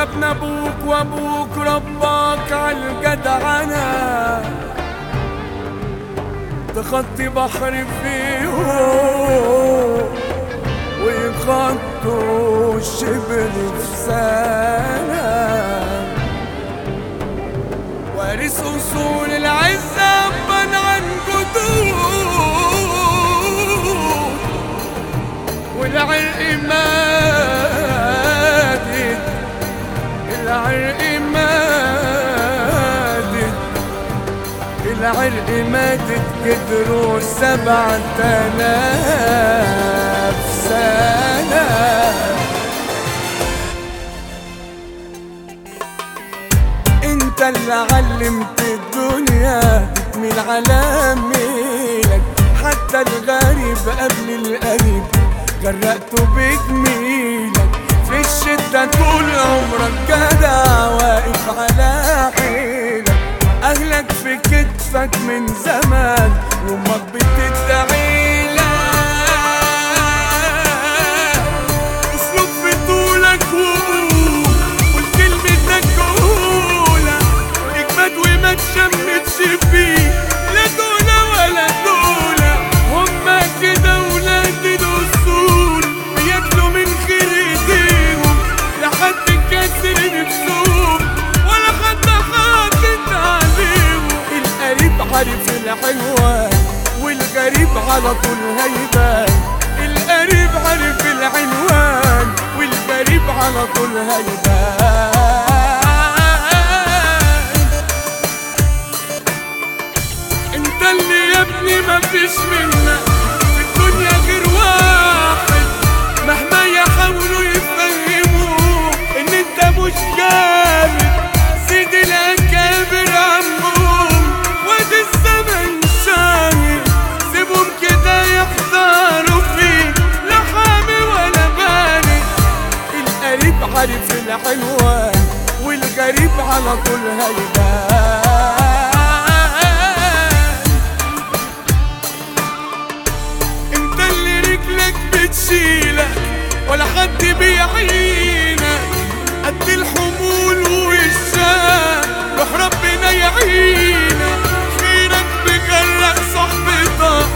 ابن ابوك وابوك رباك عالجدعنة، تخطي بحر فيهم ويخطوا الشبر في سنة، وارث اصول العزة ابا عن جدود، والعرق مادد، العرق مادد، العرق مادد قدروا 7000 سنة. انت اللي علمت الدنيا تكمل على ميلك، حتى الغريب قبل القريب غرقته بجميلك، في الشدة طول عمرك جدع واقف على حيلك، أهلك في كتفك من زمان وأمك بتدعيلك، أسلوب في طولك وقول والكلمتك قولة، اجمد وما تشمتش فيه لا دولة ولا دولة، هما كده ولاد الأصول بياكلوا من خير ايديهم لحد كسر نفسهم ولا حد حاطط عليهم. القريب عارف الحلوة والغريب على طول هيبان، القريب عارف العنوان والغريب على طول هيبان. انت اللي يا ابني مفيش منك في الدنيا غير واحد، مهما يحاولوا يفهموك ان انت مش جامد، سيد الاكابر عمهم وادي الزمن شاهد، سيبهم كده يحضروا فيك لا حامي ولا بارد. القريب عارف الحلوان والغريب على طول هيبان. انت اللي رجلك بتشيلك ولا حد بيعينك، قد الحمول والشام روح ربنا يعينك، خيرك بيغرق صحبتك